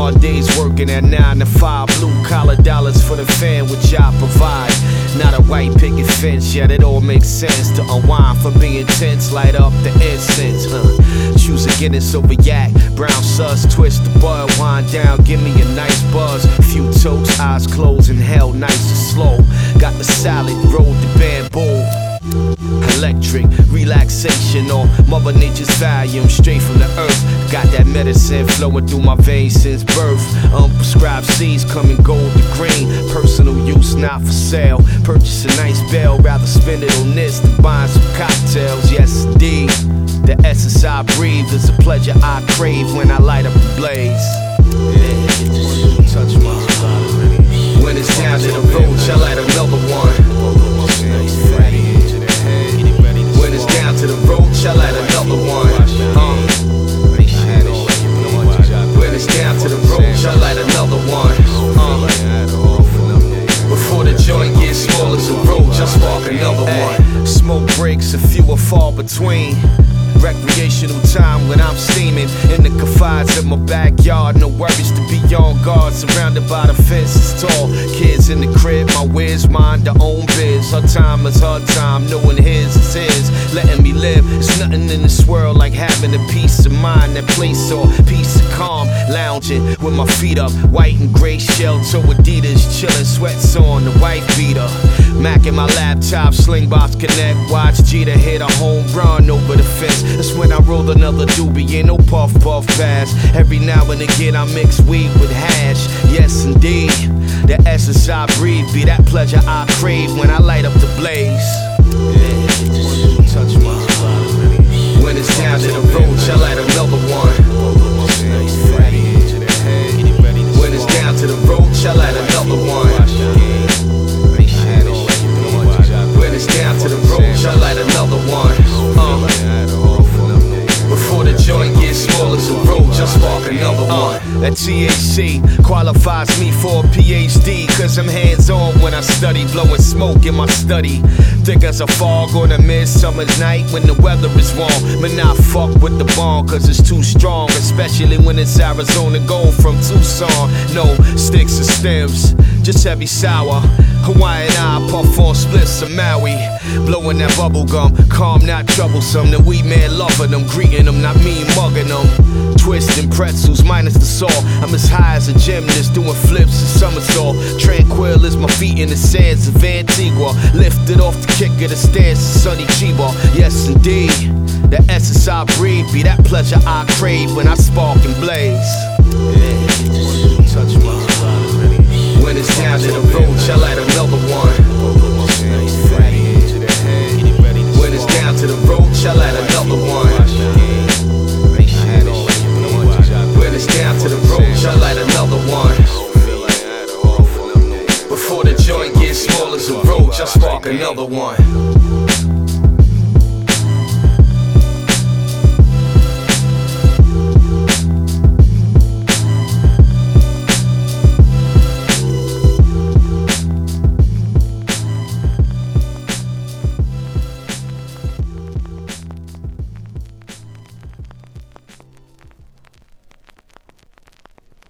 hard days working at 9 to 5. Blue collar dollars for the fan, which I provide. Not a white picket fence, yet it all makes sense to unwind from being tense. Light up the incense, choose a Guinness over yak. Brown sus, twist the bud, wind down, give me a nice buzz. Few toasts, eyes closed, inhale nice and slow. Got the salad, rolled the bamboo. Electric relaxation on Mother Nature's volume, straight from the earth. Got that medicine flowing through my veins since birth. Unprescribed seeds come and gold to green. Personal use, not for sale. Purchase a nice bell, rather spend it on this than buying some cocktails. Yes, indeed. The essence I breathe is a pleasure I crave when I light up the blaze. Touch my body. When it's down to the roach, I light another one. When it's down to the roach, I light another one. When it's down to the roach, I light another one. Before the joint gets small as a roach, I spark another one. Smoke breaks, a few are far between. Recreational time when I'm steaming in the confines of my backyard. No worries to be on guard, surrounded by the fences tall. Kids in the crib, my whiz, mind their own biz. Her time is her time, knowing his is his. Letting me live, there's nothing in this world like having a peace of mind. That place or peace of calm, lounging with my feet up. White and gray shell toe Adidas, chillin', sweats on, the wife beater. Mac in my laptop, Slingbox connect. Watch Jeter hit a home run over the fence. That's when I rolled another doobie, ain't no puff pass. Every now and again I mix weed with hash. Yes indeed, the essence I breathe be that pleasure I crave when I light up the blaze. Touch my body. When it's down to the roach, I light another one. When it's down to the roach, I light another one. When it's down to the roach, I light another one. Before the joint gets small as a roach, I spark another one. That THC qualifies me for a PhD, cause I'm hands-on when I study. Blowing smoke in my study, thick as a fog on a midsummer's night when the weather is warm. But not fuck with the bomb, cause it's too strong, especially when it's Arizona Gold from Tucson. No sticks or stems, just heavy sour. Hawaiian eye, puff on splits of Maui. Blowing that bubble gum, calm, not troublesome. The weed man loving them, greeting them, not me mugging them. Twisting pretzels, minus the salt. I'm as high as a gymnast, doing flips and somersault. Tranquil as my feet in the sands of Antigua. Lifted off the kick of the stairs to sunny Chiba. Yes indeed, the essence I breathe be that pleasure I crave when I spark and blaze. Touch my body. When it's down to the roach, I light another one. When it's down to the roach, I light another one. When it's down to the roach, I light another one. Before the joint gets small as a roach, I spark another one.